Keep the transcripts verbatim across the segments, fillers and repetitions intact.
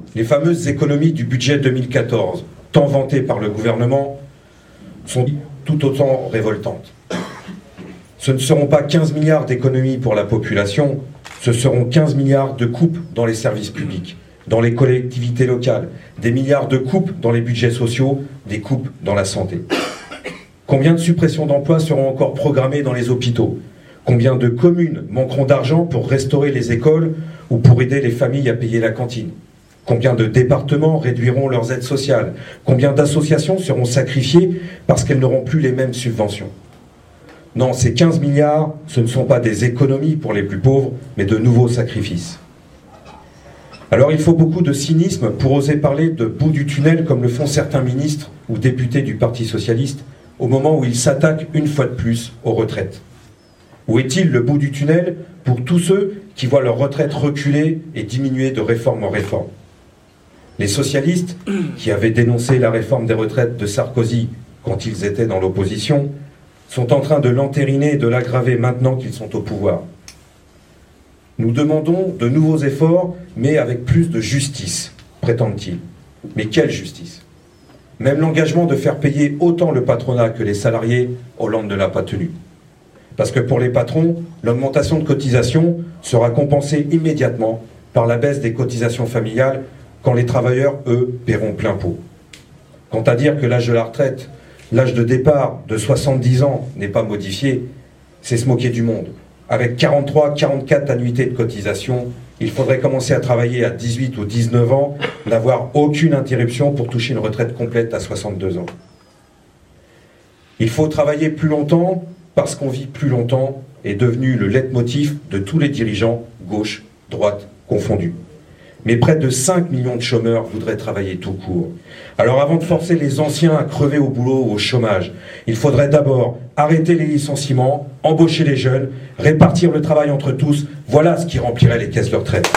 Les fameuses économies du budget deux mille quatorze, tant vantées par le gouvernement, sont tout autant révoltantes. Ce ne seront pas quinze milliards d'économies pour la population, ce seront quinze milliards de coupes dans les services publics, dans les collectivités locales, des milliards de coupes dans les budgets sociaux, des coupes dans la santé. Combien de suppressions d'emplois seront encore programmées dans les hôpitaux? Combien de communes manqueront d'argent pour restaurer les écoles ou pour aider les familles à payer la cantine? Combien de départements réduiront leurs aides sociales? Combien d'associations seront sacrifiées parce qu'elles n'auront plus les mêmes subventions? Non, ces quinze milliards, ce ne sont pas des économies pour les plus pauvres, mais de nouveaux sacrifices. Alors il faut beaucoup de cynisme pour oser parler de bout du tunnel comme le font certains ministres ou députés du Parti socialiste au moment où ils s'attaquent une fois de plus aux retraites. Où est-il le bout du tunnel pour tous ceux qui voient leur retraite reculer et diminuer de réforme en réforme? Les socialistes, qui avaient dénoncé la réforme des retraites de Sarkozy quand ils étaient dans l'opposition, sont en train de l'entériner et de l'aggraver maintenant qu'ils sont au pouvoir. Nous demandons de nouveaux efforts, mais avec plus de justice, prétendent-ils. Mais quelle justice? Même l'engagement de faire payer autant le patronat que les salariés, Hollande ne l'a pas tenu. Parce que pour les patrons, l'augmentation de cotisation sera compensée immédiatement par la baisse des cotisations familiales quand les travailleurs, eux, paieront plein pot. Quant à dire que l'âge de la retraite, l'âge de départ de soixante-dix ans n'est pas modifié, c'est se moquer du monde. Avec quarante-trois, quarante-quatre annuités de cotisation, il faudrait commencer à travailler à dix-huit ou dix-neuf ans, n'avoir aucune interruption pour toucher une retraite complète à soixante-deux ans. Il faut travailler plus longtemps parce qu'on vit plus longtemps est devenu le leitmotiv de tous les dirigeants, gauche, droite, confondus. Mais près de cinq millions de chômeurs voudraient travailler tout court. Alors avant de forcer les anciens à crever au boulot ou au chômage, il faudrait d'abord arrêter les licenciements, embaucher les jeunes, répartir le travail entre tous. Voilà ce qui remplirait les caisses de retraite.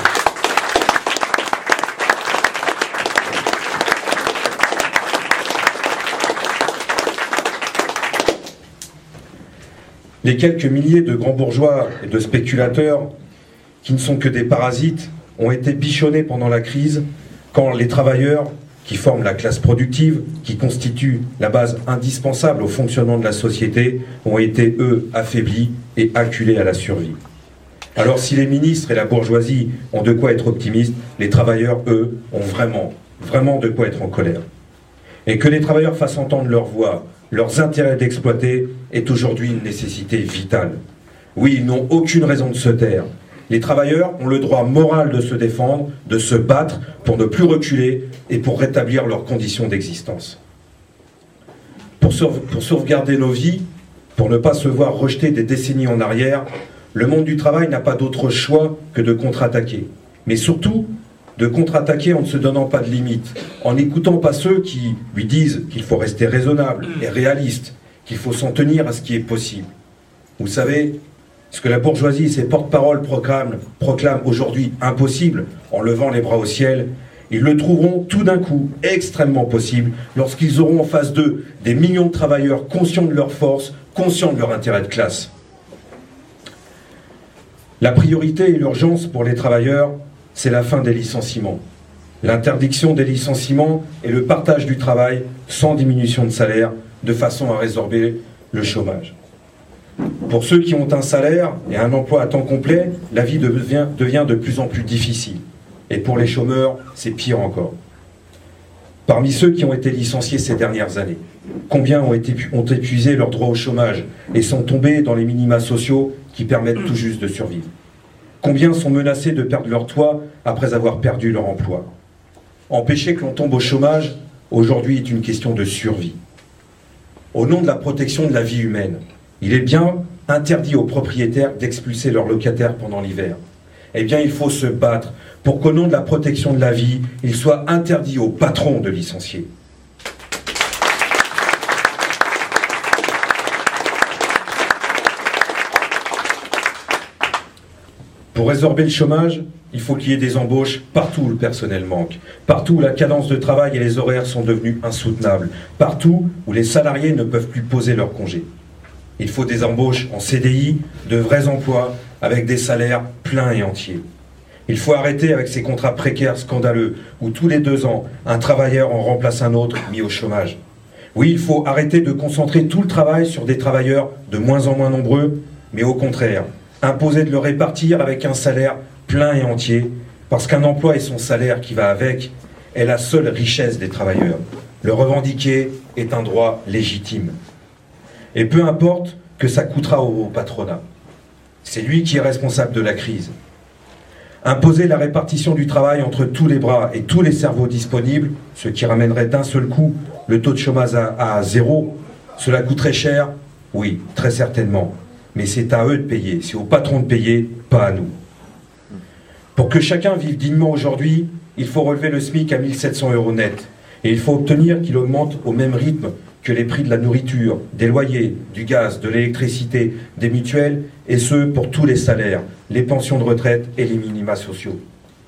Les quelques milliers de grands bourgeois et de spéculateurs qui ne sont que des parasites ont été bichonnés pendant la crise quand les travailleurs qui forment la classe productive, qui constituent la base indispensable au fonctionnement de la société, ont été, eux, affaiblis et acculés à la survie. Alors si les ministres et la bourgeoisie ont de quoi être optimistes, les travailleurs, eux, ont vraiment, vraiment de quoi être en colère. Et que les travailleurs fassent entendre leur voix, leurs intérêts d'exploiter, est aujourd'hui une nécessité vitale. Oui, ils n'ont aucune raison de se taire. Les travailleurs ont le droit moral de se défendre, de se battre pour ne plus reculer et pour rétablir leurs conditions d'existence. Pour, sauve, pour sauvegarder nos vies, pour ne pas se voir rejeter des décennies en arrière, le monde du travail n'a pas d'autre choix que de contre-attaquer. Mais surtout, de contre-attaquer en ne se donnant pas de limites, en n'écoutant pas ceux qui lui disent qu'il faut rester raisonnable et réaliste, qu'il faut s'en tenir à ce qui est possible. Vous savez, ce que la bourgeoisie et ses porte-paroles proclament, proclament aujourd'hui impossible, en levant les bras au ciel, ils le trouveront tout d'un coup extrêmement possible lorsqu'ils auront en face d'eux des millions de travailleurs conscients de leur force, conscients de leur intérêt de classe. La priorité et l'urgence pour les travailleurs, c'est la fin des licenciements. L'interdiction des licenciements et le partage du travail sans diminution de salaire, de façon à résorber le chômage. Pour ceux qui ont un salaire et un emploi à temps complet, la vie devient, devient de plus en plus difficile. Et pour les chômeurs, c'est pire encore. Parmi ceux qui ont été licenciés ces dernières années, combien ont, été, ont épuisé leur droit au chômage et sont tombés dans les minima sociaux qui permettent tout juste de survivre? Combien sont menacés de perdre leur toit après avoir perdu leur emploi? Empêcher que l'on tombe au chômage, aujourd'hui, est une question de survie. Au nom de la protection de la vie humaine, il est bien interdit aux propriétaires d'expulser leurs locataires pendant l'hiver. Eh bien, il faut se battre pour qu'au nom de la protection de la vie, il soit interdit aux patrons de licencier. Pour résorber le chômage, il faut qu'il y ait des embauches partout où le personnel manque, partout où la cadence de travail et les horaires sont devenus insoutenables, partout où les salariés ne peuvent plus poser leurs congés. Il faut des embauches en C D I, de vrais emplois, avec des salaires pleins et entiers. Il faut arrêter avec ces contrats précaires scandaleux où tous les deux ans, un travailleur en remplace un autre mis au chômage. Oui, il faut arrêter de concentrer tout le travail sur des travailleurs de moins en moins nombreux, mais au contraire, imposer de le répartir avec un salaire plein et entier, parce qu'un emploi et son salaire qui va avec est la seule richesse des travailleurs. Le revendiquer est un droit légitime. Et peu importe que ça coûtera au patronat. C'est lui qui est responsable de la crise. Imposer la répartition du travail entre tous les bras et tous les cerveaux disponibles, ce qui ramènerait d'un seul coup le taux de chômage à, à zéro, cela coûterait cher? Oui, très certainement. Mais c'est à eux de payer, c'est aux patrons de payer, pas à nous. Pour que chacun vive dignement aujourd'hui, il faut relever le SMIC à mille sept cents euros net. Et il faut obtenir qu'il augmente au même rythme que les prix de la nourriture, des loyers, du gaz, de l'électricité, des mutuelles, et ce pour tous les salaires, les pensions de retraite et les minima sociaux.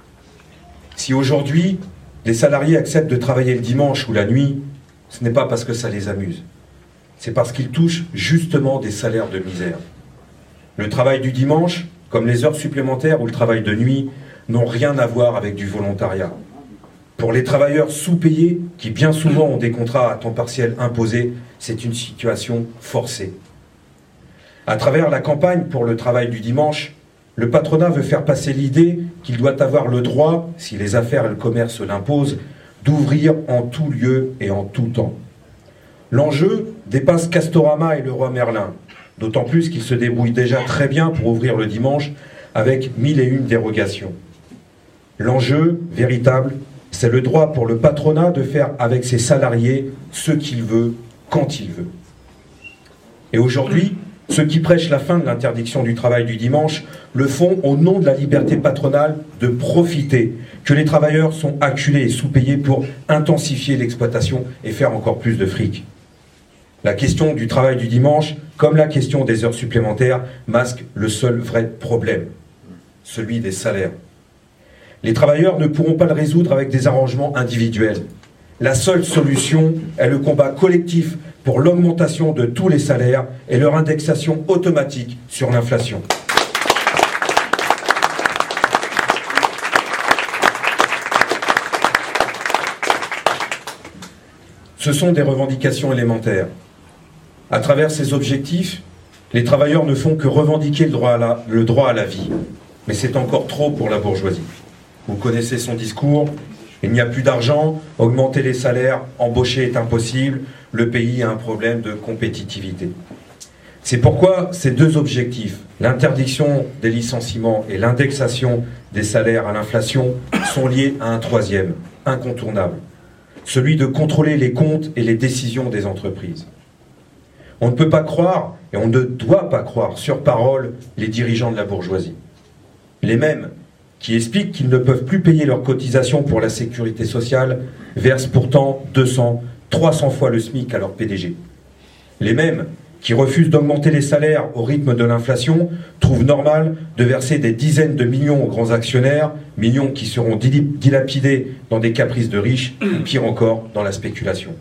Si aujourd'hui, les salariés acceptent de travailler le dimanche ou la nuit, ce n'est pas parce que ça les amuse. C'est parce qu'ils touchent justement des salaires de misère. Le travail du dimanche, comme les heures supplémentaires ou le travail de nuit, n'ont rien à voir avec du volontariat. Pour les travailleurs sous-payés, qui bien souvent ont des contrats à temps partiel imposés, c'est une situation forcée. À travers la campagne pour le travail du dimanche, le patronat veut faire passer l'idée qu'il doit avoir le droit, si les affaires et le commerce l'imposent, d'ouvrir en tout lieu et en tout temps. L'enjeu dépasse Castorama et le roi Merlin, d'autant plus qu'il se débrouille déjà très bien pour ouvrir le dimanche avec mille et une dérogations. L'enjeu véritable, c'est le droit pour le patronat de faire avec ses salariés ce qu'il veut, quand il veut. Et aujourd'hui, ceux qui prêchent la fin de l'interdiction du travail du dimanche le font au nom de la liberté patronale de profiter que les travailleurs sont acculés et sous-payés pour intensifier l'exploitation et faire encore plus de fric. La question du travail du dimanche, comme la question des heures supplémentaires, masque le seul vrai problème, celui des salaires. Les travailleurs ne pourront pas le résoudre avec des arrangements individuels. La seule solution est le combat collectif pour l'augmentation de tous les salaires et leur indexation automatique sur l'inflation. Ce sont des revendications élémentaires. À travers ces objectifs, les travailleurs ne font que revendiquer le droit à la, le droit à la vie. Mais c'est encore trop pour la bourgeoisie. Vous connaissez son discours, il n'y a plus d'argent, augmenter les salaires, embaucher est impossible, le pays a un problème de compétitivité. C'est pourquoi ces deux objectifs, l'interdiction des licenciements et l'indexation des salaires à l'inflation, sont liés à un troisième, incontournable, celui de contrôler les comptes et les décisions des entreprises. On ne peut pas croire, et on ne doit pas croire sur parole, les dirigeants de la bourgeoisie. Les mêmes qui expliquent qu'ils ne peuvent plus payer leurs cotisations pour la sécurité sociale, versent pourtant deux cents, trois cents fois le SMIC à leur P D G. Les mêmes qui refusent d'augmenter les salaires au rythme de l'inflation trouvent normal de verser des dizaines de millions aux grands actionnaires, millions qui seront dilapidés dans des caprices de riches, ou pire encore, dans la spéculation.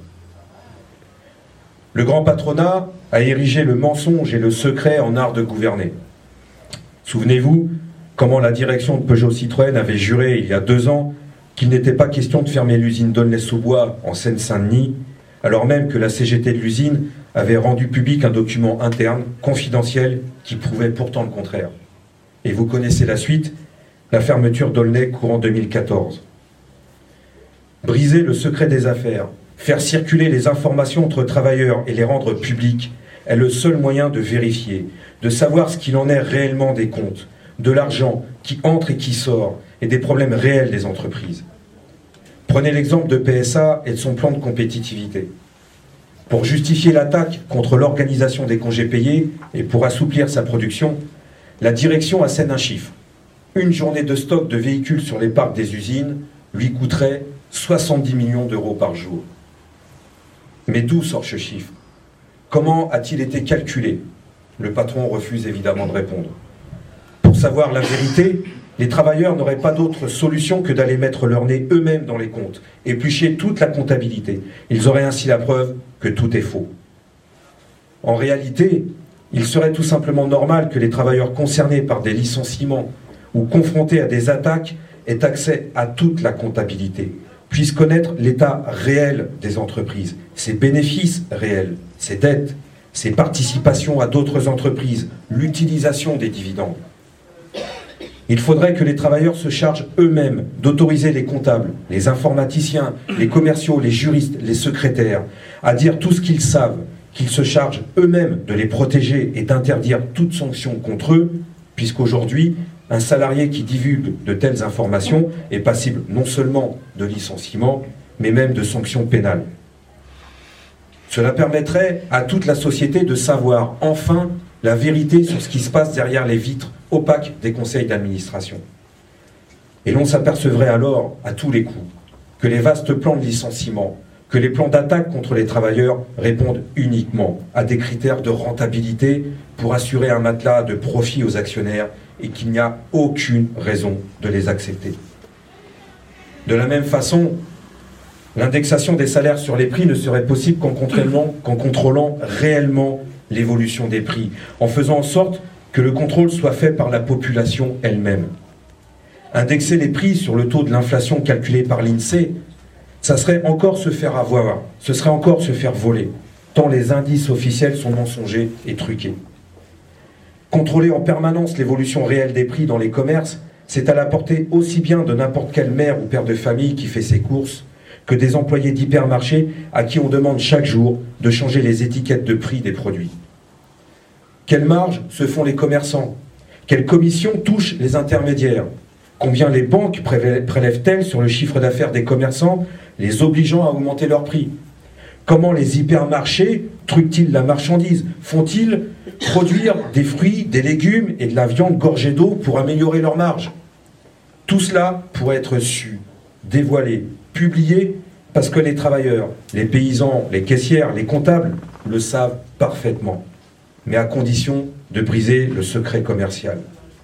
Le grand patronat a érigé le mensonge et le secret en art de gouverner. Souvenez-vous comment la direction de Peugeot-Citroën avait juré il y a deux ans qu'il n'était pas question de fermer l'usine d'Aulnay-sous-Bois en Seine-Saint-Denis, alors même que la C G T de l'usine avait rendu public un document interne, confidentiel, qui prouvait pourtant le contraire. Et vous connaissez la suite, la fermeture d'Aulnay courant deux mille quatorze. Briser le secret des affaires, faire circuler les informations entre travailleurs et les rendre publiques est le seul moyen de vérifier, de savoir ce qu'il en est réellement des comptes, de l'argent qui entre et qui sort, et des problèmes réels des entreprises. Prenez l'exemple de P S A et de son plan de compétitivité. Pour justifier l'attaque contre l'organisation des congés payés et pour assouplir sa production, la direction assène un chiffre. Une journée de stock de véhicules sur les parcs des usines lui coûterait soixante-dix millions d'euros par jour. Mais d'où sort ce chiffre? Comment a-t-il été calculé? Le patron refuse évidemment de répondre. Pour savoir la vérité, les travailleurs n'auraient pas d'autre solution que d'aller mettre leur nez eux-mêmes dans les comptes, éplucher toute la comptabilité. Ils auraient ainsi la preuve que tout est faux. En réalité, il serait tout simplement normal que les travailleurs concernés par des licenciements ou confronté à des attaques ait accès à toute la comptabilité, puisse connaître l'état réel des entreprises, ses bénéfices réels, ses dettes, ses participations à d'autres entreprises, l'utilisation des dividendes. Il faudrait que les travailleurs se chargent eux-mêmes d'autoriser les comptables, les informaticiens, les commerciaux, les juristes, les secrétaires, à dire tout ce qu'ils savent, qu'ils se chargent eux-mêmes de les protéger et d'interdire toute sanction contre eux, puisqu'aujourd'hui, un salarié qui divulgue de telles informations est passible non seulement de licenciement, mais même de sanctions pénales. Cela permettrait à toute la société de savoir enfin la vérité sur ce qui se passe derrière les vitres opaques des conseils d'administration. Et l'on s'apercevrait alors, à tous les coups, que les vastes plans de licenciement, que les plans d'attaque contre les travailleurs répondent uniquement à des critères de rentabilité pour assurer un matelas de profit aux actionnaires et qu'il n'y a aucune raison de les accepter. De la même façon, l'indexation des salaires sur les prix ne serait possible qu'en contrôlant, qu'en contrôlant réellement l'évolution des prix, en faisant en sorte que le contrôle soit fait par la population elle-même. Indexer les prix sur le taux de l'inflation calculé par l'INSEE, ça serait encore se faire avoir, ce serait encore se faire voler, tant les indices officiels sont mensongers et truqués. Contrôler en permanence l'évolution réelle des prix dans les commerces, c'est à la portée aussi bien de n'importe quelle mère ou père de famille qui fait ses courses, que des employés d'hypermarchés à qui on demande chaque jour de changer les étiquettes de prix des produits. Quelles marges se font les commerçants? Quelles commissions touchent les intermédiaires? Combien les banques prélèvent-elles sur le chiffre d'affaires des commerçants, les obligeant à augmenter leurs prix? Comment les hypermarchés truquent-ils la marchandise? Font-ils produire des fruits, des légumes et de la viande gorgée d'eau pour améliorer leurs marges? Tout cela pourrait être su, dévoilé, publié, parce que les travailleurs, les paysans, les caissières, les comptables le savent parfaitement, mais à condition de briser le secret commercial.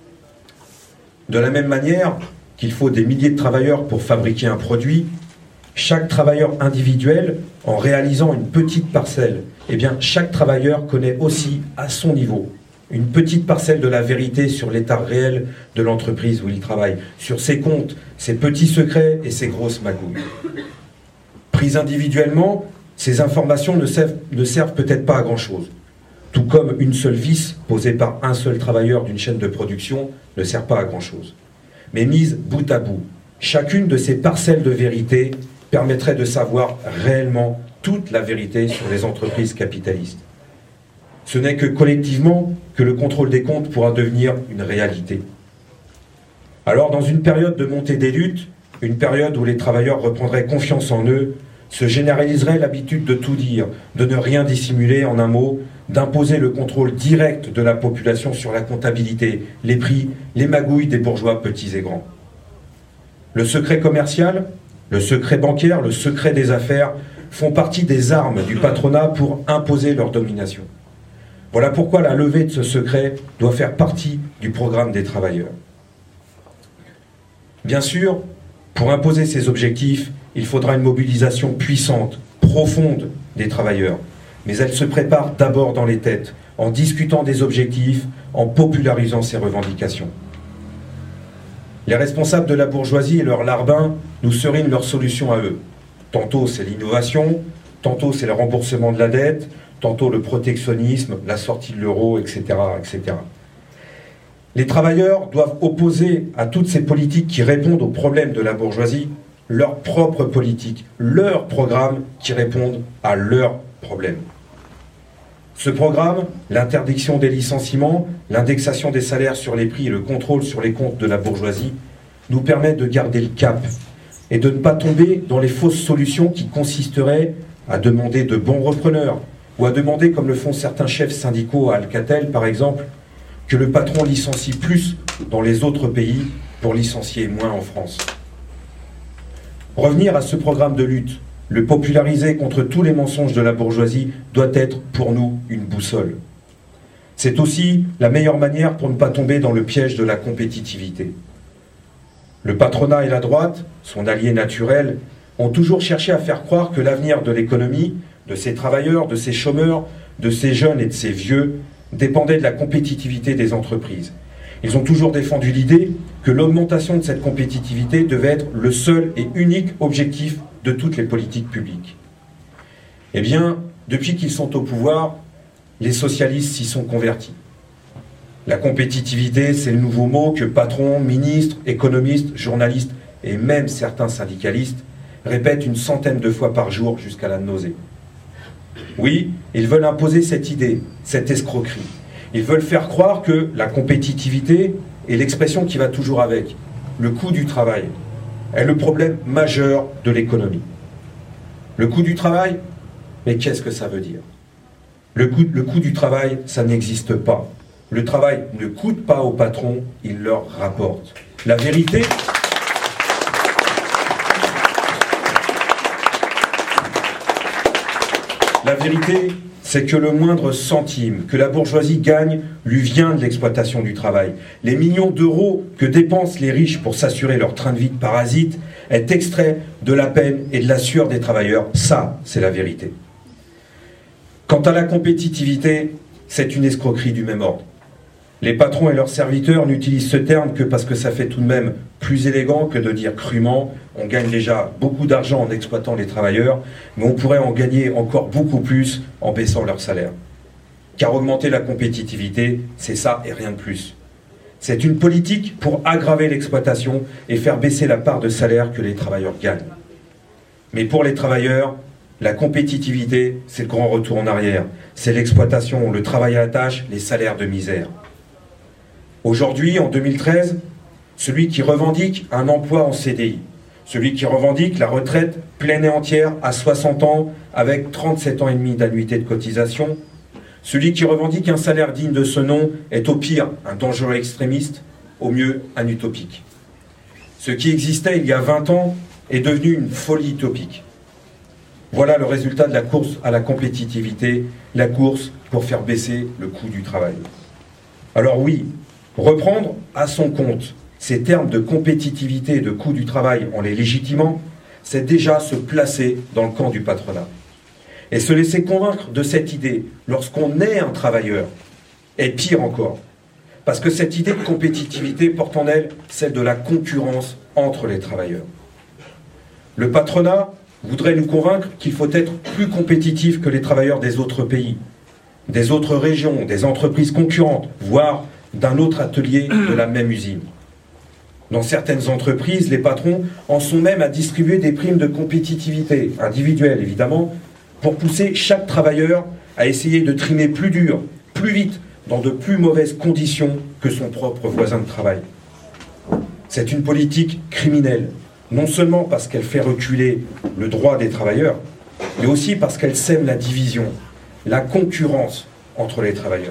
De la même manière qu'il faut des milliers de travailleurs pour fabriquer un produit, chaque travailleur individuel, en réalisant une petite parcelle, eh bien, chaque travailleur connaît aussi, à son niveau, une petite parcelle de la vérité sur l'état réel de l'entreprise où il travaille, sur ses comptes, ses petits secrets et ses grosses magouilles. Prises individuellement, ces informations ne servent, ne servent peut-être pas à grand-chose. Tout comme une seule vis posée par un seul travailleur d'une chaîne de production ne sert pas à grand-chose. Mais mise bout à bout, chacune de ces parcelles de vérité permettrait de savoir réellement toute la vérité sur les entreprises capitalistes. Ce n'est que collectivement que le contrôle des comptes pourra devenir une réalité. Alors, dans une période de montée des luttes, une période où les travailleurs reprendraient confiance en eux, se généraliserait l'habitude de tout dire, de ne rien dissimuler en un mot, d'imposer le contrôle direct de la population sur la comptabilité, les prix, les magouilles des bourgeois petits et grands. Le secret commercial, le secret bancaire, le secret des affaires font partie des armes du patronat pour imposer leur domination. Voilà pourquoi la levée de ce secret doit faire partie du programme des travailleurs. Bien sûr, pour imposer ces objectifs, il faudra une mobilisation puissante, profonde des travailleurs. Mais elle se prépare d'abord dans les têtes, en discutant des objectifs, en popularisant ces revendications. Les responsables de la bourgeoisie et leurs larbins nous serinent leur solution à eux. Tantôt c'est l'innovation, tantôt c'est le remboursement de la dette, tantôt le protectionnisme, la sortie de l'euro, et cetera, et cetera. Les travailleurs doivent opposer à toutes ces politiques qui répondent aux problèmes de la bourgeoisie leur propre politique, leur programme qui répondent à leurs problèmes. Ce programme, l'interdiction des licenciements, l'indexation des salaires sur les prix et le contrôle sur les comptes de la bourgeoisie, nous permet de garder le cap et de ne pas tomber dans les fausses solutions qui consisteraient à demander de bons repreneurs ou à demander, comme le font certains chefs syndicaux à Alcatel par exemple, que le patron licencie plus dans les autres pays pour licencier moins en France. Revenir à ce programme de lutte, le populariser contre tous les mensonges de la bourgeoisie doit être pour nous une boussole. C'est aussi la meilleure manière pour ne pas tomber dans le piège de la compétitivité. Le patronat et la droite, son allié naturel, ont toujours cherché à faire croire que l'avenir de l'économie, de ses travailleurs, de ses chômeurs, de ses jeunes et de ses vieux, dépendait de la compétitivité des entreprises. Ils ont toujours défendu l'idée que l'augmentation de cette compétitivité devait être le seul et unique objectif de toutes les politiques publiques. Eh bien, depuis qu'ils sont au pouvoir, les socialistes s'y sont convertis. La compétitivité, c'est le nouveau mot que patrons, ministres, économistes, journalistes et même certains syndicalistes répètent une centaine de fois par jour jusqu'à la nausée. Oui, ils veulent imposer cette idée, cette escroquerie. Ils veulent faire croire que la compétitivité est l'expression qui va toujours avec, le coût du travail, est le problème majeur de l'économie. Le coût du travail, mais qu'est-ce que ça veut dire ? Le coût, le coût du travail, ça n'existe pas. Le travail ne coûte pas aux patrons, il leur rapporte. La vérité... La vérité, c'est que le moindre centime que la bourgeoisie gagne lui vient de l'exploitation du travail. Les millions d'euros que dépensent les riches pour s'assurer leur train de vie de parasite est extrait de la peine et de la sueur des travailleurs. Ça, c'est la vérité. Quant à la compétitivité, c'est une escroquerie du même ordre. Les patrons et leurs serviteurs n'utilisent ce terme que parce que ça fait tout de même plus élégant que de dire crûment « on gagne déjà beaucoup d'argent en exploitant les travailleurs, mais on pourrait en gagner encore beaucoup plus en baissant leur salaire ». Car augmenter la compétitivité, c'est ça et rien de plus. C'est une politique pour aggraver l'exploitation et faire baisser la part de salaire que les travailleurs gagnent. Mais pour les travailleurs, la compétitivité, c'est le grand retour en arrière. C'est l'exploitation, le travail à la tâche, les salaires de misère. Aujourd'hui, en deux mille treize, celui qui revendique un emploi en C D I, celui qui revendique la retraite pleine et entière à soixante ans avec trente-sept ans et demi d'annuité de cotisation, celui qui revendique un salaire digne de ce nom est au pire un dangereux extrémiste, au mieux un utopique. Ce qui existait il y a vingt ans est devenu une folie utopique. Voilà le résultat de la course à la compétitivité, la course pour faire baisser le coût du travail. Alors oui, reprendre à son compte ces termes de compétitivité et de coût du travail en les légitimant, c'est déjà se placer dans le camp du patronat. Et se laisser convaincre de cette idée lorsqu'on est un travailleur est pire encore. Parce que cette idée de compétitivité porte en elle celle de la concurrence entre les travailleurs. Le patronat voudrait nous convaincre qu'il faut être plus compétitif que les travailleurs des autres pays, des autres régions, des entreprises concurrentes, voire d'un autre atelier de la même usine. Dans certaines entreprises, les patrons en sont même à distribuer des primes de compétitivité, individuelles évidemment, pour pousser chaque travailleur à essayer de trimer plus dur, plus vite, dans de plus mauvaises conditions que son propre voisin de travail. C'est une politique criminelle, non seulement parce qu'elle fait reculer le droit des travailleurs, mais aussi parce qu'elle sème la division, la concurrence entre les travailleurs.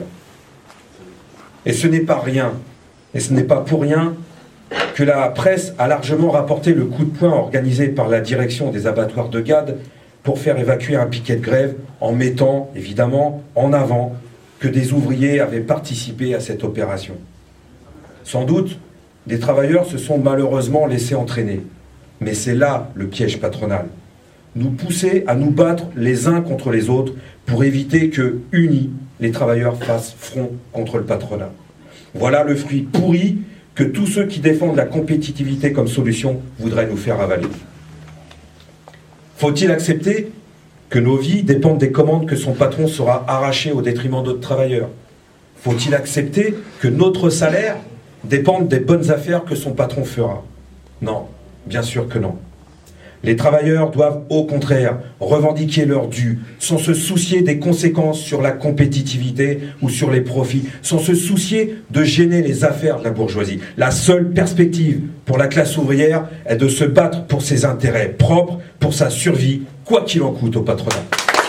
Et ce n'est pas rien, et ce n'est pas pour rien que la presse a largement rapporté le coup de poing organisé par la direction des abattoirs de Gade pour faire évacuer un piquet de grève en mettant, évidemment, en avant que des ouvriers avaient participé à cette opération. Sans doute, des travailleurs se sont malheureusement laissés entraîner. Mais c'est là le piège patronal. Nous pousser à nous battre les uns contre les autres pour éviter que, unis, les travailleurs fassent front contre le patronat. Voilà le fruit pourri que tous ceux qui défendent la compétitivité comme solution voudraient nous faire avaler. Faut-il accepter que nos vies dépendent des commandes que son patron sera arraché au détriment d'autres travailleurs? Faut-il accepter que notre salaire dépende des bonnes affaires que son patron fera? Non, bien sûr que non. Les travailleurs doivent au contraire revendiquer leur dû, sans se soucier des conséquences sur la compétitivité ou sur les profits, sans se soucier de gêner les affaires de la bourgeoisie. La seule perspective pour la classe ouvrière est de se battre pour ses intérêts propres, pour sa survie, quoi qu'il en coûte au patronat.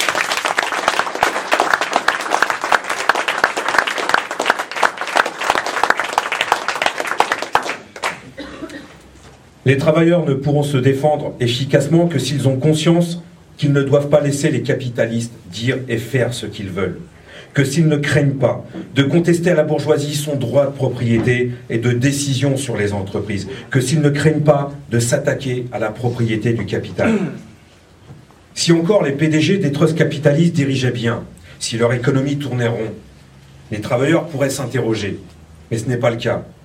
Les travailleurs ne pourront se défendre efficacement que s'ils ont conscience qu'ils ne doivent pas laisser les capitalistes dire et faire ce qu'ils veulent, que s'ils ne craignent pas de contester à la bourgeoisie son droit de propriété et de décision sur les entreprises, que s'ils ne craignent pas de s'attaquer à la propriété du capital. Si encore les P D G des trusts capitalistes dirigeaient bien, si leur économie tournait rond, les travailleurs pourraient s'interroger, mais ce n'est pas le cas.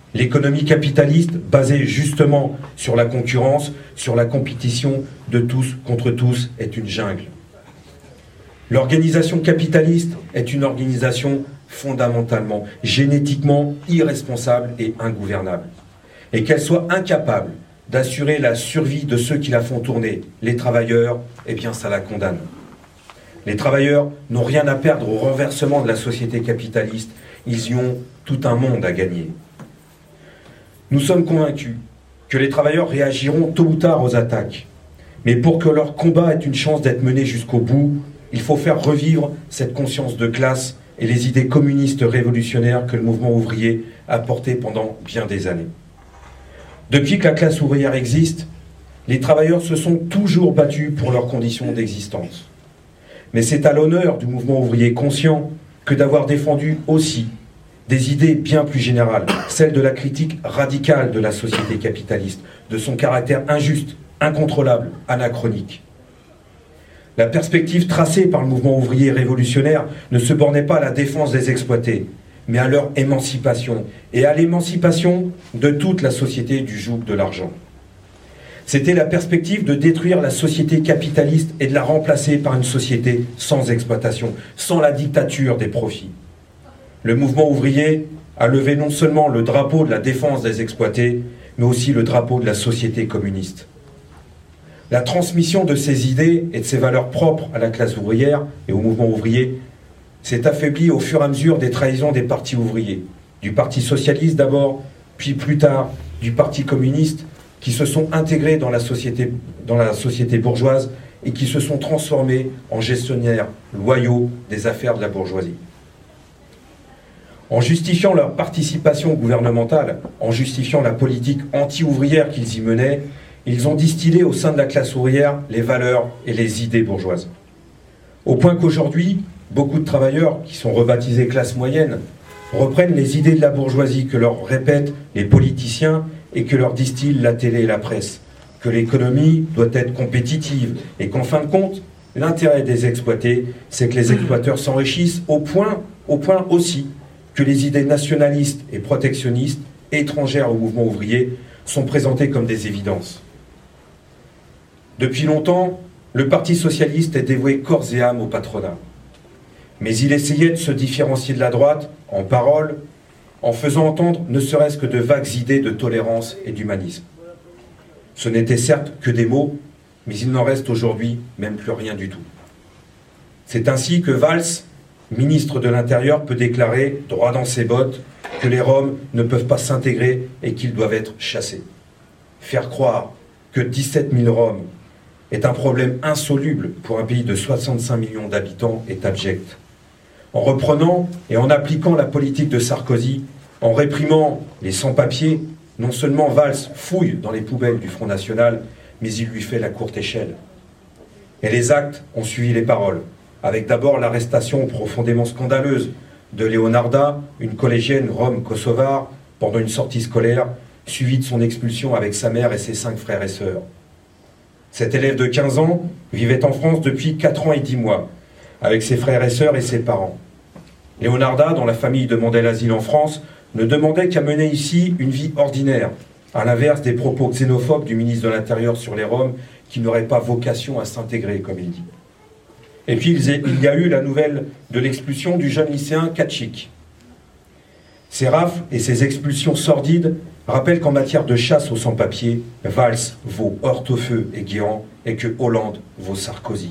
L'économie capitaliste, basée justement sur la concurrence, sur la compétition de tous contre tous, est une jungle. L'organisation capitaliste est une organisation fondamentalement, génétiquement irresponsable et ingouvernable. Et qu'elle soit incapable d'assurer la survie de ceux qui la font tourner, les travailleurs, eh bien ça la condamne. Les travailleurs n'ont rien à perdre au renversement de la société capitaliste, ils y ont tout un monde à gagner. Nous sommes convaincus que les travailleurs réagiront tôt ou tard aux attaques, mais pour que leur combat ait une chance d'être mené jusqu'au bout, il faut faire revivre cette conscience de classe et les idées communistes révolutionnaires que le mouvement ouvrier a portées pendant bien des années. Depuis que la classe ouvrière existe, les travailleurs se sont toujours battus pour leurs conditions d'existence. Mais c'est à l'honneur du mouvement ouvrier conscient que d'avoir défendu aussi des idées bien plus générales, celles de la critique radicale de la société capitaliste, de son caractère injuste, incontrôlable, anachronique. La perspective tracée par le mouvement ouvrier révolutionnaire ne se bornait pas à la défense des exploités, mais à leur émancipation, et à l'émancipation de toute la société du joug de l'argent. C'était la perspective de détruire la société capitaliste et de la remplacer par une société sans exploitation, sans la dictature des profits. Le mouvement ouvrier a levé non seulement le drapeau de la défense des exploités, mais aussi le drapeau de la société communiste. La transmission de ces idées et de ces valeurs propres à la classe ouvrière et au mouvement ouvrier s'est affaiblie au fur et à mesure des trahisons des partis ouvriers, du Parti socialiste d'abord, puis plus tard du Parti communiste, qui se sont intégrés dans la société, dans la société bourgeoise et qui se sont transformés en gestionnaires loyaux des affaires de la bourgeoisie. En justifiant leur participation gouvernementale, en justifiant la politique anti-ouvrière qu'ils y menaient, ils ont distillé au sein de la classe ouvrière les valeurs et les idées bourgeoises. Au point qu'aujourd'hui, beaucoup de travailleurs, qui sont rebaptisés classe moyenne, reprennent les idées de la bourgeoisie que leur répètent les politiciens et que leur distille la télé et la presse, que l'économie doit être compétitive et qu'en fin de compte, l'intérêt des exploités, c'est que les exploiteurs s'enrichissent au point, au point aussi que les idées nationalistes et protectionnistes, étrangères au mouvement ouvrier, sont présentées comme des évidences. Depuis longtemps, le Parti socialiste est dévoué corps et âme au patronat. Mais il essayait de se différencier de la droite, en parole, en faisant entendre ne serait-ce que de vagues idées de tolérance et d'humanisme. Ce n'étaient certes que des mots, mais il n'en reste aujourd'hui même plus rien du tout. C'est ainsi que Valls, ministre de l'Intérieur, peut déclarer, droit dans ses bottes, que les Roms ne peuvent pas s'intégrer et qu'ils doivent être chassés. Faire croire que dix-sept mille Roms est un problème insoluble pour un pays de soixante-cinq millions d'habitants est abject. En reprenant et en appliquant la politique de Sarkozy, en réprimant les sans-papiers, non seulement Valls fouille dans les poubelles du Front National, mais il lui fait la courte échelle. Et les actes ont suivi les paroles, avec d'abord l'arrestation profondément scandaleuse de Leonarda, une collégienne rome kosovare, pendant une sortie scolaire, suivie de son expulsion avec sa mère et ses cinq frères et sœurs. Cet élève de quinze ans vivait en France depuis quatre ans et dix mois, avec ses frères et sœurs et ses parents. Leonarda, dont la famille demandait l'asile en France, ne demandait qu'à mener ici une vie ordinaire, à l'inverse des propos xénophobes du ministre de l'Intérieur sur les Roms, qui n'auraient pas vocation à s'intégrer, comme il dit. Et puis il y a eu la nouvelle de l'expulsion du jeune lycéen Katchik. Ces rafles et ces expulsions sordides rappellent qu'en matière de chasse aux sans-papiers, Valls vaut Hortefeux et Guéant et que Hollande vaut Sarkozy.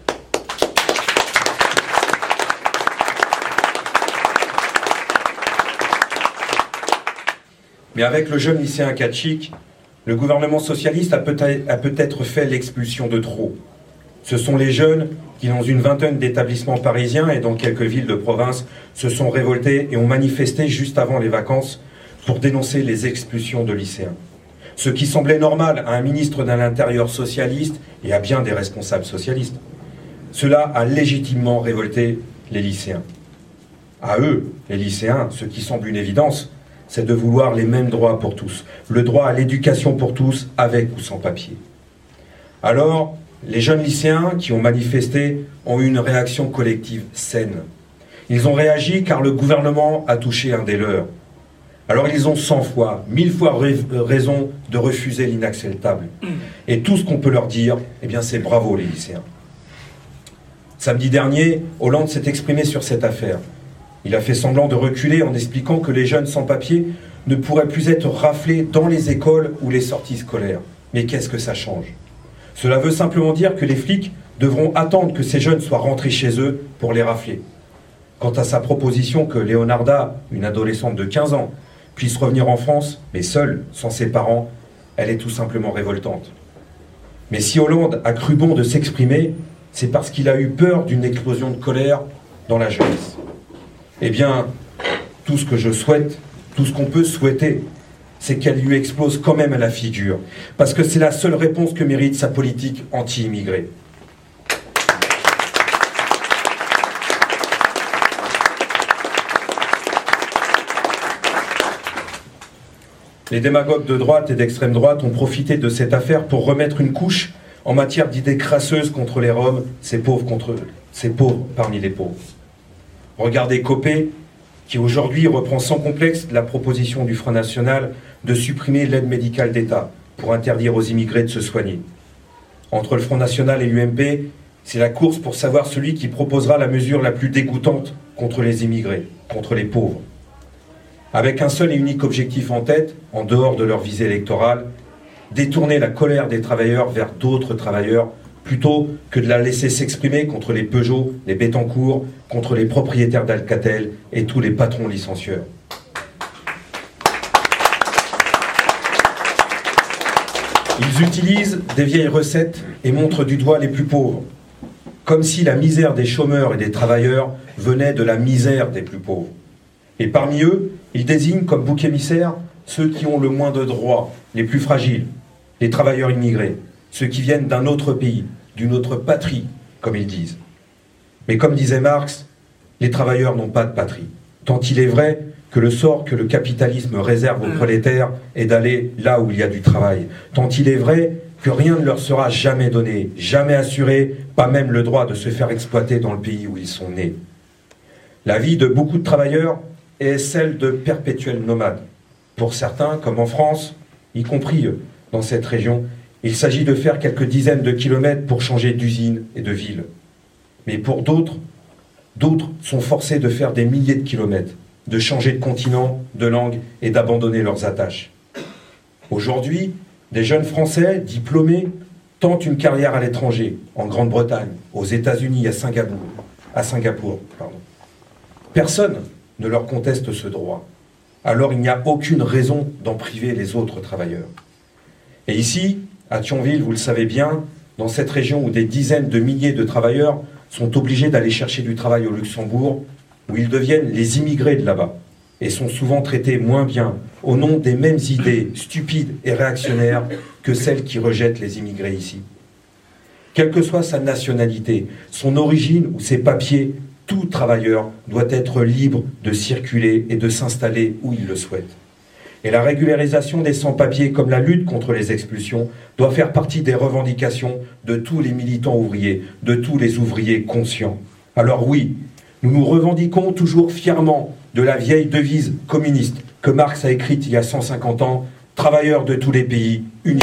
Mais avec le jeune lycéen Katchik, le gouvernement socialiste a peut-être, a peut-être fait l'expulsion de trop. Ce sont les jeunes qui, dans une vingtaine d'établissements parisiens et dans quelques villes de province, se sont révoltés et ont manifesté juste avant les vacances pour dénoncer les expulsions de lycéens. Ce qui semblait normal à un ministre de l'Intérieur socialiste et à bien des responsables socialistes. Cela a légitimement révolté les lycéens. À eux, les lycéens, ce qui semble une évidence, c'est de vouloir les mêmes droits pour tous, le droit à l'éducation pour tous, avec ou sans papier. Alors, les jeunes lycéens qui ont manifesté ont eu une réaction collective saine. Ils ont réagi car le gouvernement a touché un des leurs. Alors ils ont cent fois, mille fois raison de refuser l'inacceptable. Et tout ce qu'on peut leur dire, eh bien c'est bravo les lycéens. Samedi dernier, Hollande s'est exprimé sur cette affaire. Il a fait semblant de reculer en expliquant que les jeunes sans-papiers ne pourraient plus être raflés dans les écoles ou les sorties scolaires. Mais qu'est-ce que ça change? Cela veut simplement dire que les flics devront attendre que ces jeunes soient rentrés chez eux pour les rafler. Quant à sa proposition que Leonarda, une adolescente de quinze ans, puisse revenir en France, mais seule, sans ses parents, elle est tout simplement révoltante. Mais si Hollande a cru bon de s'exprimer, c'est parce qu'il a eu peur d'une explosion de colère dans la jeunesse. Eh bien, tout ce que je souhaite, tout ce qu'on peut souhaiter, c'est qu'elle lui explose quand même à la figure, parce que c'est la seule réponse que mérite sa politique anti-immigrée. Les démagogues de droite et d'extrême droite ont profité de cette affaire pour remettre une couche en matière d'idées crasseuses contre les Roms, ces pauvres, contre, ces pauvres parmi les pauvres. Regardez Copé, qui aujourd'hui reprend sans complexe la proposition du Front National de supprimer l'aide médicale d'État pour interdire aux immigrés de se soigner. Entre le Front National et l'U M P, c'est la course pour savoir celui qui proposera la mesure la plus dégoûtante contre les immigrés, contre les pauvres. Avec un seul et unique objectif en tête, en dehors de leur visée électorale, détourner la colère des travailleurs vers d'autres travailleurs, plutôt que de la laisser s'exprimer contre les Peugeot, les Bettencourt, contre les propriétaires d'Alcatel et tous les patrons licencieurs. Ils utilisent des vieilles recettes et montrent du doigt les plus pauvres, comme si la misère des chômeurs et des travailleurs venait de la misère des plus pauvres. Et parmi eux, ils désignent comme bouc émissaire ceux qui ont le moins de droits, les plus fragiles, les travailleurs immigrés, ceux qui viennent d'un autre pays, d'une autre patrie, comme ils disent. Mais comme disait Marx, les travailleurs n'ont pas de patrie, tant il est vrai que le sort que le capitalisme réserve aux prolétaires est d'aller là où il y a du travail, tant il est vrai que rien ne leur sera jamais donné, jamais assuré, pas même le droit de se faire exploiter dans le pays où ils sont nés. La vie de beaucoup de travailleurs est celle de perpétuels nomades. Pour certains, comme en France, y compris dans cette région, il s'agit de faire quelques dizaines de kilomètres pour changer d'usine et de ville. Mais pour d'autres, d'autres sont forcés de faire des milliers de kilomètres, de changer de continent, de langue et d'abandonner leurs attaches. Aujourd'hui, des jeunes Français diplômés tentent une carrière à l'étranger, en Grande-Bretagne, aux États-Unis, à Singapour. À Singapour pardon. Personne ne leur conteste ce droit. Alors il n'y a aucune raison d'en priver les autres travailleurs. Et ici, à Thionville, vous le savez bien, dans cette région où des dizaines de milliers de travailleurs sont obligés d'aller chercher du travail au Luxembourg, où ils deviennent les immigrés de là-bas, et sont souvent traités moins bien, au nom des mêmes idées stupides et réactionnaires que celles qui rejettent les immigrés ici. Quelle que soit sa nationalité, son origine ou ses papiers, tout travailleur doit être libre de circuler et de s'installer où il le souhaite. Et la régularisation des sans-papiers, comme la lutte contre les expulsions, doit faire partie des revendications de tous les militants ouvriers, de tous les ouvriers conscients. Alors oui, nous nous revendiquons toujours fièrement de la vieille devise communiste que Marx a écrite il y a cent cinquante ans, « Travailleurs de tous les pays, unissons-nous ».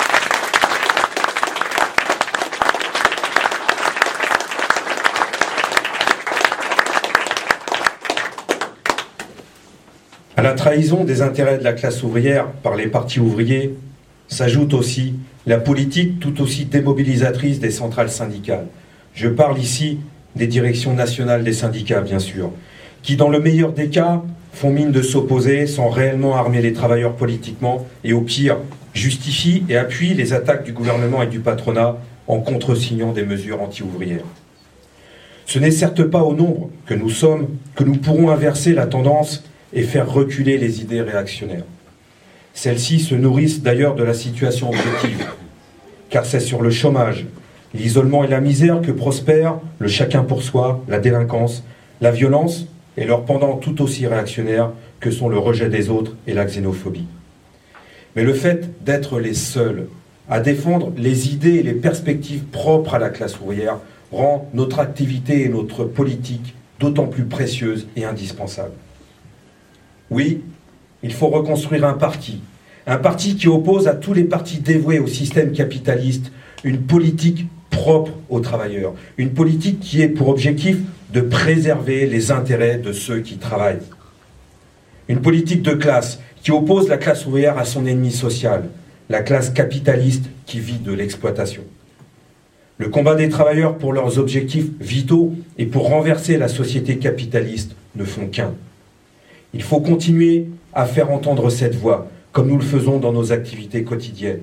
À la trahison des intérêts de la classe ouvrière par les partis ouvriers s'ajoute aussi la politique tout aussi démobilisatrice des centrales syndicales. Je parle ici des directions nationales des syndicats, bien sûr, qui, dans le meilleur des cas, font mine de s'opposer sans réellement armer les travailleurs politiquement et, au pire, justifient et appuient les attaques du gouvernement et du patronat en contresignant des mesures anti-ouvrières. Ce n'est certes pas au nombre que nous sommes que nous pourrons inverser la tendance et faire reculer les idées réactionnaires. Celles-ci se nourrissent d'ailleurs de la situation objective, car c'est sur le chômage, l'isolement et la misère que prospèrent le chacun pour soi, la délinquance, la violence et leurs pendants tout aussi réactionnaires que sont le rejet des autres et la xénophobie. Mais le fait d'être les seuls à défendre les idées et les perspectives propres à la classe ouvrière rend notre activité et notre politique d'autant plus précieuses et indispensables. Oui, Il faut reconstruire un parti, un parti qui oppose à tous les partis dévoués au système capitaliste une politique propre aux travailleurs, une politique qui ait pour objectif de préserver les intérêts de ceux qui travaillent. Une politique de classe qui oppose la classe ouvrière à son ennemi social, la classe capitaliste qui vit de l'exploitation. Le combat des travailleurs pour leurs objectifs vitaux et pour renverser la société capitaliste ne font qu'un. Il faut continuer à faire entendre cette voix, comme nous le faisons dans nos activités quotidiennes.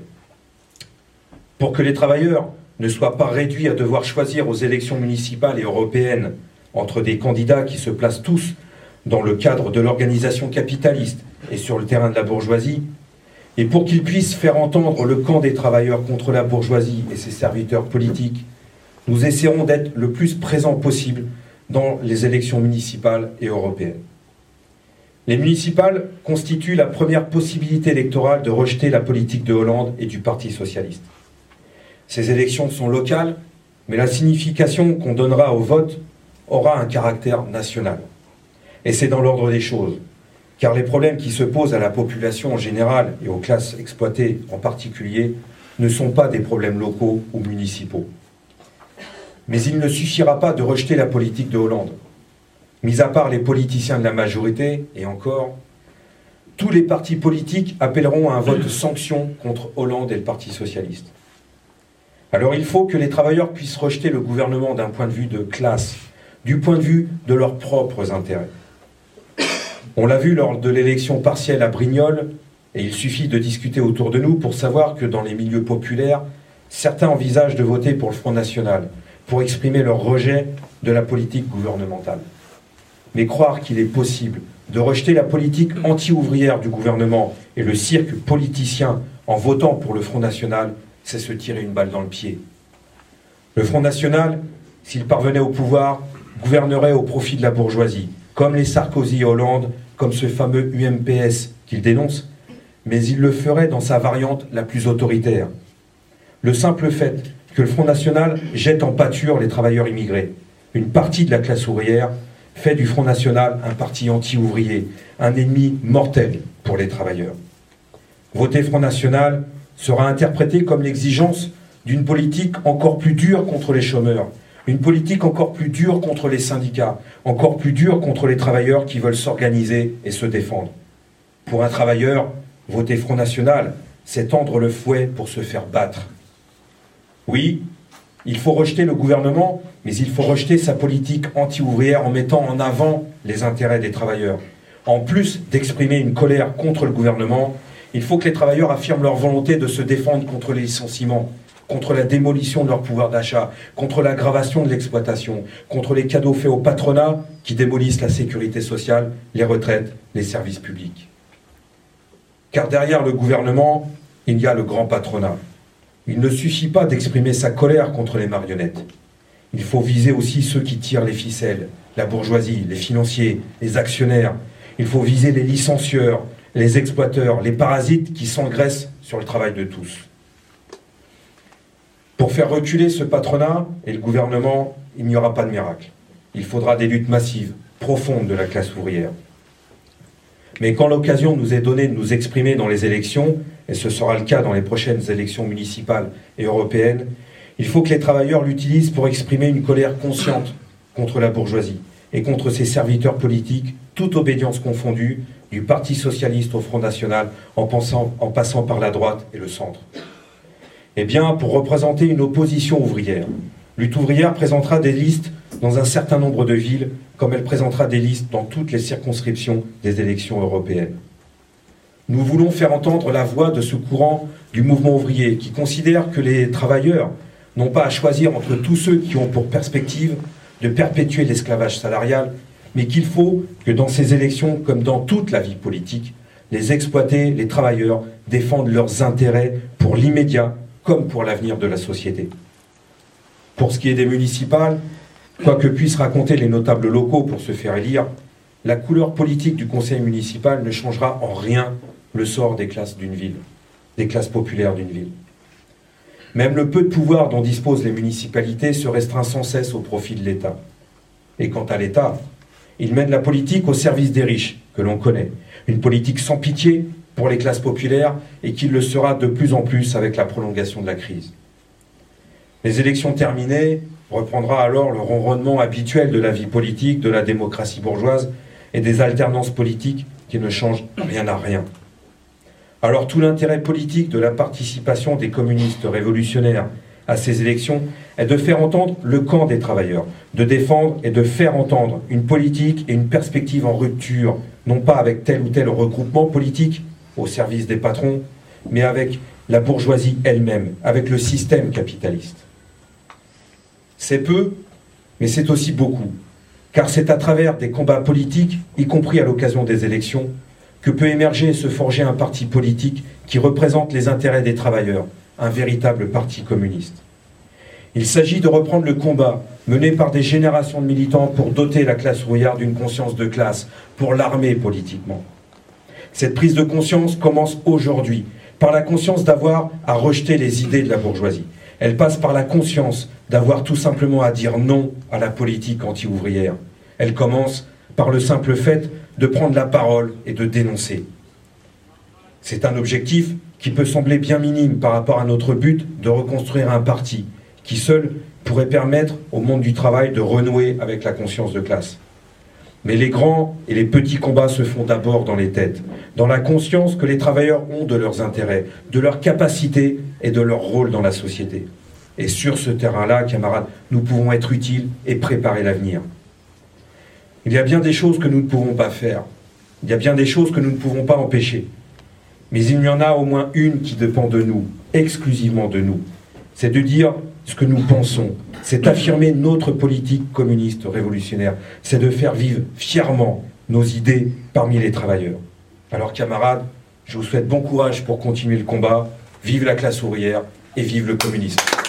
Pour que les travailleurs ne soient pas réduits à devoir choisir aux élections municipales et européennes entre des candidats qui se placent tous dans le cadre de l'organisation capitaliste et sur le terrain de la bourgeoisie, et pour qu'ils puissent faire entendre le camp des travailleurs contre la bourgeoisie et ses serviteurs politiques, nous essaierons d'être le plus présents possible dans les élections municipales et européennes. Les municipales constituent la première possibilité électorale de rejeter la politique de Hollande et du Parti socialiste. Ces élections sont locales, mais la signification qu'on donnera au vote aura un caractère national. Et c'est dans l'ordre des choses, car les problèmes qui se posent à la population en général et aux classes exploitées en particulier ne sont pas des problèmes locaux ou municipaux. Mais il ne suffira pas de rejeter la politique de Hollande. Mis à part les politiciens de la majorité, et encore, tous les partis politiques appelleront à un vote de sanction contre Hollande et le Parti socialiste. Alors il faut que les travailleurs puissent rejeter le gouvernement d'un point de vue de classe, du point de vue de leurs propres intérêts. On l'a vu lors de l'élection partielle à Brignoles, et il suffit de discuter autour de nous pour savoir que dans les milieux populaires, certains envisagent de voter pour le Front National, pour exprimer leur rejet de la politique gouvernementale. Mais croire qu'il est possible de rejeter la politique anti-ouvrière du gouvernement et le cirque politicien en votant pour le Front National, c'est se tirer une balle dans le pied. Le Front National, s'il parvenait au pouvoir, gouvernerait au profit de la bourgeoisie, comme les Sarkozy et Hollande, comme ce fameux U M P S qu'il dénonce, mais il le ferait dans sa variante la plus autoritaire. Le simple fait que le Front National jette en pâture les travailleurs immigrés, une partie de la classe ouvrière, fait du Front National un parti anti-ouvrier, un ennemi mortel pour les travailleurs. Voter Front National sera interprété comme l'exigence d'une politique encore plus dure contre les chômeurs, une politique encore plus dure contre les syndicats, encore plus dure contre les travailleurs qui veulent s'organiser et se défendre. Pour un travailleur, voter Front National, c'est tendre le fouet pour se faire battre. Oui, il faut rejeter le gouvernement, mais il faut rejeter sa politique anti-ouvrière en mettant en avant les intérêts des travailleurs. En plus d'exprimer une colère contre le gouvernement, il faut que les travailleurs affirment leur volonté de se défendre contre les licenciements, contre la démolition de leur pouvoir d'achat, contre l'aggravation de l'exploitation, contre les cadeaux faits au patronat qui démolissent la sécurité sociale, les retraites, les services publics. Car derrière le gouvernement, il y a le grand patronat. Il ne suffit pas d'exprimer sa colère contre les marionnettes. Il faut viser aussi ceux qui tirent les ficelles, la bourgeoisie, les financiers, les actionnaires. Il faut viser les licencieurs, les exploiteurs, les parasites qui s'engraissent sur le travail de tous. Pour faire reculer ce patronat et le gouvernement, il n'y aura pas de miracle. Il faudra des luttes massives, profondes de la classe ouvrière. Mais quand l'occasion nous est donnée de nous exprimer dans les élections, et ce sera le cas dans les prochaines élections municipales et européennes, il faut que les travailleurs l'utilisent pour exprimer une colère consciente contre la bourgeoisie et contre ses serviteurs politiques, toute obédience confondue, du Parti socialiste au Front National, en, pensant, en passant par la droite et le centre. Eh bien, pour représenter une opposition ouvrière, Lutte ouvrière présentera des listes dans un certain nombre de villes, comme elle présentera des listes dans toutes les circonscriptions des élections européennes. Nous voulons faire entendre la voix de ce courant du mouvement ouvrier qui considère que les travailleurs n'ont pas à choisir entre tous ceux qui ont pour perspective de perpétuer l'esclavage salarial, mais qu'il faut que dans ces élections, comme dans toute la vie politique, les exploités, les travailleurs défendent leurs intérêts pour l'immédiat comme pour l'avenir de la société. Pour ce qui est des municipales, quoi que puissent raconter les notables locaux pour se faire élire, la couleur politique du conseil municipal ne changera en rien le sort des classes d'une ville, des classes populaires d'une ville. Même le peu de pouvoir dont disposent les municipalités se restreint sans cesse au profit de l'État. Et quant à l'État, il mène la politique au service des riches, que l'on connaît, Une politique sans pitié pour les classes populaires et qui le sera de plus en plus avec la prolongation de la crise. Les élections terminées, reprendra alors le ronronnement habituel de la vie politique, de la démocratie bourgeoise et des alternances politiques qui ne changent rien à rien. Alors tout l'intérêt politique de la participation des communistes révolutionnaires à ces élections est de faire entendre le camp des travailleurs, de défendre et de faire entendre une politique et une perspective en rupture, non pas avec tel ou tel regroupement politique au service des patrons, mais avec la bourgeoisie elle-même, avec le système capitaliste. C'est peu, mais c'est aussi beaucoup, car c'est à travers des combats politiques, y compris à l'occasion des élections, que peut émerger et se forger un parti politique qui représente les intérêts des travailleurs, un véritable parti communiste. Il s'agit de reprendre le combat mené par des générations de militants pour doter la classe ouvrière d'une conscience de classe, pour l'armer politiquement. Cette prise de conscience commence aujourd'hui, par la conscience d'avoir à rejeter les idées de la bourgeoisie. Elle passe par la conscience d'avoir tout simplement à dire non à la politique anti-ouvrière. Elle commence par le simple fait de prendre la parole et de dénoncer. C'est un objectif qui peut sembler bien minime par rapport à notre but de reconstruire un parti qui seul pourrait permettre au monde du travail de renouer avec la conscience de classe. Mais les grands et les petits combats se font d'abord dans les têtes, dans la conscience que les travailleurs ont de leurs intérêts, de leurs capacités et de leur rôle dans la société. Et sur ce terrain-là, camarades, nous pouvons être utiles et préparer l'avenir. Il y a bien des choses que nous ne pouvons pas faire. Il y a bien des choses que nous ne pouvons pas empêcher. Mais il y en a au moins une qui dépend de nous, exclusivement de nous. C'est de dire ce que nous pensons. C'est affirmer notre politique communiste révolutionnaire. C'est de faire vivre fièrement nos idées parmi les travailleurs. Alors camarades, je vous souhaite bon courage pour continuer le combat. Vive la classe ouvrière et vive le communisme.